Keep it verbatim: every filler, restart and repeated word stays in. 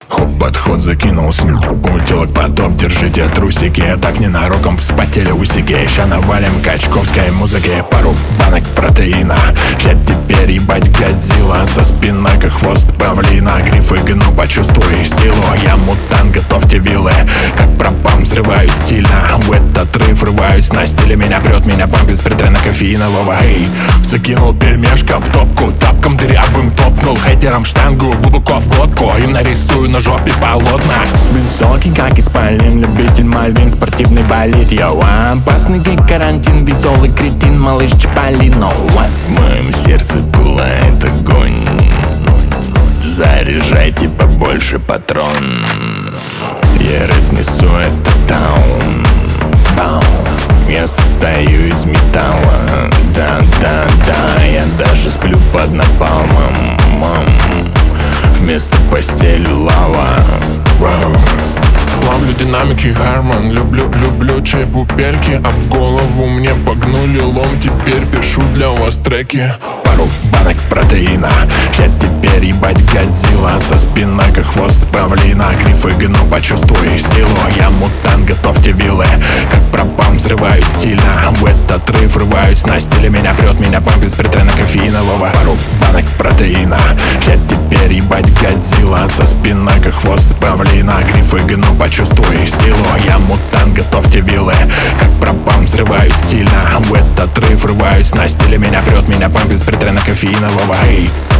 Хоп, подход, закинул смелку, телок потоп, держите трусики. Так ненароком вспотели усики. Ща навалим качковской музыки. Пару банок протеина. Ща теперь ебать Годзилла. Со спиной как хвост павлина. Грифы гну, почувствуй силу. Я мутант, готовьте вилы. Как пропам, взрываюсь сильно. В этот рыв врываюсь на стиле. Меня прет, меня бомбит с притрена кофеинового. Эй, закинул пельмешка в топку. Тапком дырявым топнул. Хейтерам штангу глубоко в глотку. Им нарисую на жопе полотна. Высокий, как исполин, любитель Мальвин, спортивный болит. Йоу, опасный как карантин, веселый кретин, малыш Чиполлино. В моем сердце пылает огонь. Заряжайте побольше патрон. Я разнесу этот таун. Бау. Я состою из металла. Да, да, да, я даже сплю под напалмом. Мам. Вместо постели лава. Вау. Ловлю динамики Харман. Люблю, люблю чай пупельки. Об голову мне погнули лом. Теперь пишу для вас треки. Пару банок протеина. Ща теперь ебать Годзилла. Со спиной как хвост павлина. Грифы гну, почувствуй силу. Я мутант, готовьте вилы. Как пропам, взрываюсь сильно. В этот рыв врываюсь на стиле. Меня прет, меня бомбит с притрена кофеинового. Пару банок протеина. Ща теперь ебать Годзилла. Со спиной как хвост павлина. Грифы гну, почувствуй силу. Я мутант, готовьте вилы. Как пропам, взрываюсь сильно. В этот рыв врываюсь на стиле. Меня прет, меня бомбит с притрена кофеинового. Эй.